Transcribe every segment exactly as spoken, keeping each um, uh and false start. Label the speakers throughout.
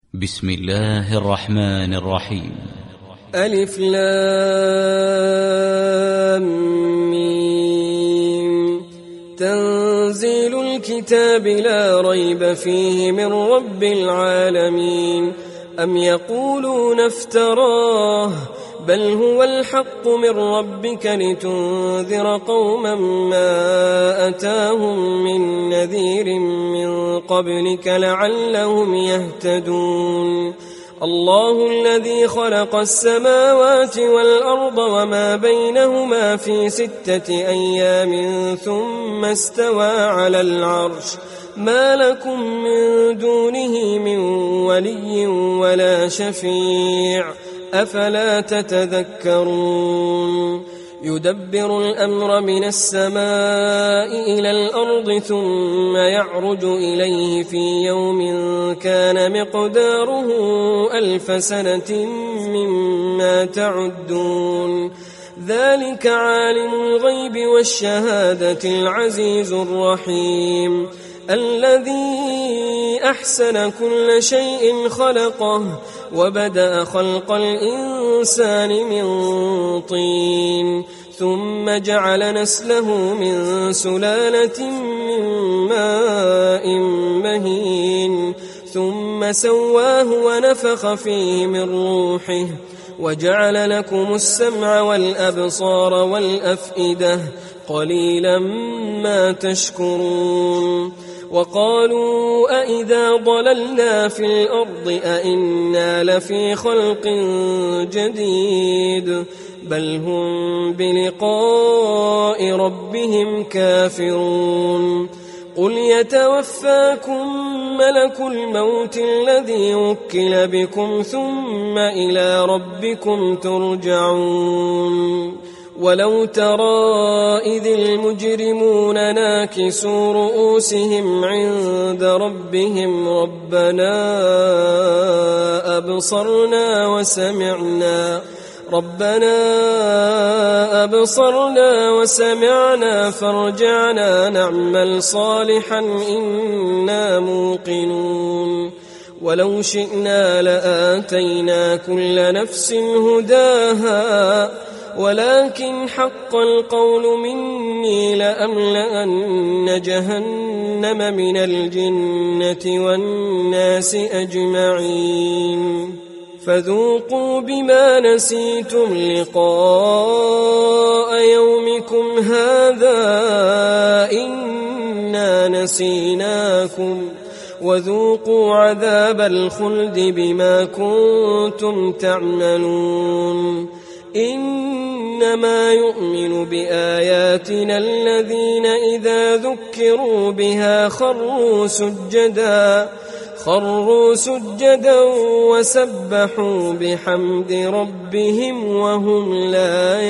Speaker 1: بسم الله الرحمن الرحيم.
Speaker 2: ألف لام ميم. تنزيل الكتاب لا ريب فيه من رب العالمين. أم يقولون افتراه بل هو الحق من ربك لتنذر قوما ما أتاهم من نذير من قبلك لعلهم يهتدون. الله الذي خلق السماوات والأرض وما بينهما في ستة أيام ثم استوى على العرش ما لكم من دونه من ولي ولا شفيع أفلا تتذكرون. يدبر الأمر من السماء إلى الأرض ثم يعرج إليه في يوم كان مقداره ألف سنة مما تعدون. ذلك عالم الغيب والشهادة العزيز الرحيم الذي أحسن كل شيء خلقه وبدأ خلق الإنسان من طين ثم جعل نسله من سلالة من ماء مهين ثم سواه ونفخ فيه من روحه وجعل لكم السمع والأبصار والأفئدة قليلا ما تشكرون. وقالوا أئذا ضللنا في الأرض أئنا لفي خلق جديد بل هم بلقاء ربهم كافرون. قل يتوفاكم ملك الموت الذي وكل بكم ثم إلى ربكم ترجعون. ولو ترى إذ المجرمون ناكسوا رؤوسهم عند ربهم ربنا أبصرنا وسمعنا ربنا أبصرنا وسمعنا فارجعنا نعمل صالحا إنا موقنون. ولو شئنا لآتينا كل نفس هداها ولكن حق القول مني لأملأن جهنم من الجنة والناس أجمعين. فذوقوا بما نسيتم لقاء يومكم هذا إنا نسيناكم وذوقوا عذاب الخلد بما كنتم تعملون. إنما يؤمن بآياتنا الذين إذا ذكروا بها خروا سجدا خروا سجدا وسبحوا بحمد ربهم وهم لا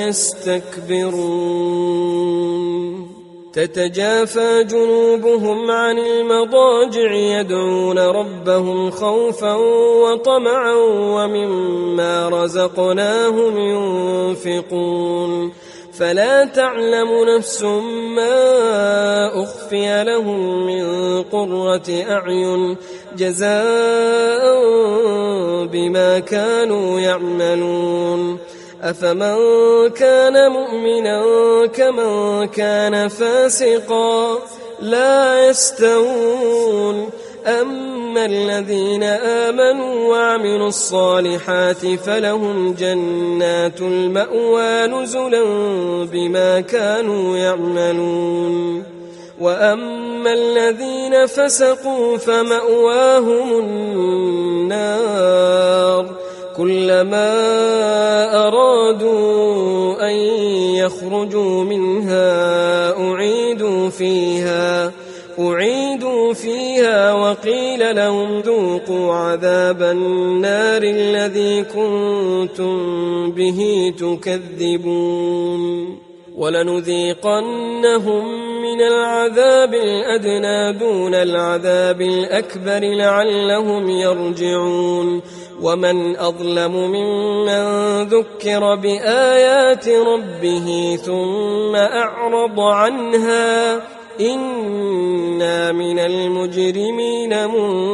Speaker 2: يستكبرون. تتجافى جنوبهم عن المضاجع يدعون ربهم خوفا وطمعا ومما رزقناهم ينفقون. فلا تعلم نفس ما أخفي لهم من قرة أعين جزاء بما كانوا يعملون. أفمن كان مؤمنا كمن كان فاسقا لا يستوون. أما الذين آمنوا وعملوا الصالحات فلهم جنات المأوى نزلا بما كانوا يعملون. وأما الذين فسقوا فمأواهم النار كلما أرادوا أن يخرجوا منها أعيدوا فيها أعيدوا فيها وقيل لهم ذوقوا عذاب النار الذي كنتم به تكذبون. ولنذيقنهم من العذاب الأدنى دون العذاب الأكبر لعلهم يرجعون. ومن أظلم ممن ذكر بآيات ربه ثم أعرض عنها إنا من المجرمين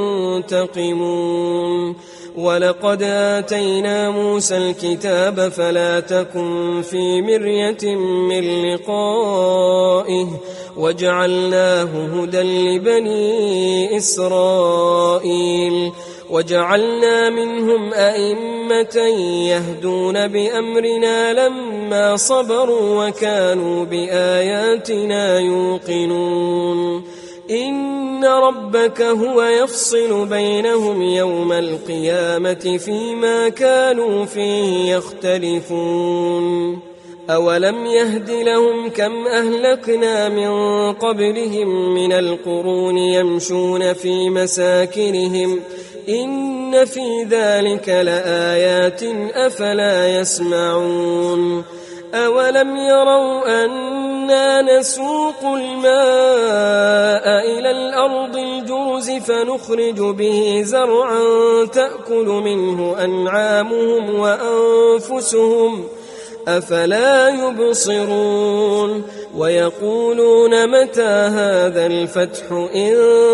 Speaker 2: منتقمون ولقد آتينا موسى الكتاب فلا تكن في مرية من لقائه وجعلناه هدى لبني إسرائيل وجعلنا منهم أئمة يهدون بأمرنا لما صبروا وكانوا بآياتنا يوقنون إن ربك هو يفصل بينهم يوم القيامة فيما كانوا فيه يختلفون أولم يهد لهم كم أهلكنا من قبلهم من القرون يمشون في مساكنهم إن في ذلك لآيات أفلا يسمعون أولم يروا أنا نسوق الماء إلى الأرض الجرز فنخرج به زرعا تأكل منه أنعامهم وأنفسهم أفلا يبصرون ويقولون متى هذا الفتح إن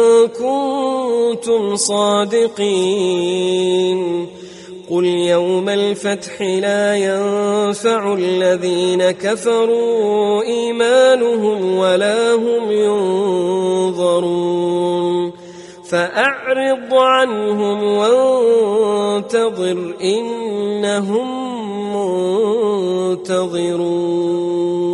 Speaker 2: كنتم صادقين قل يوم الفتح لا ينفع الذين كفروا إيمانهم ولا هم ينظرون فأعرض عنهم وانتظر إنهم منتظرون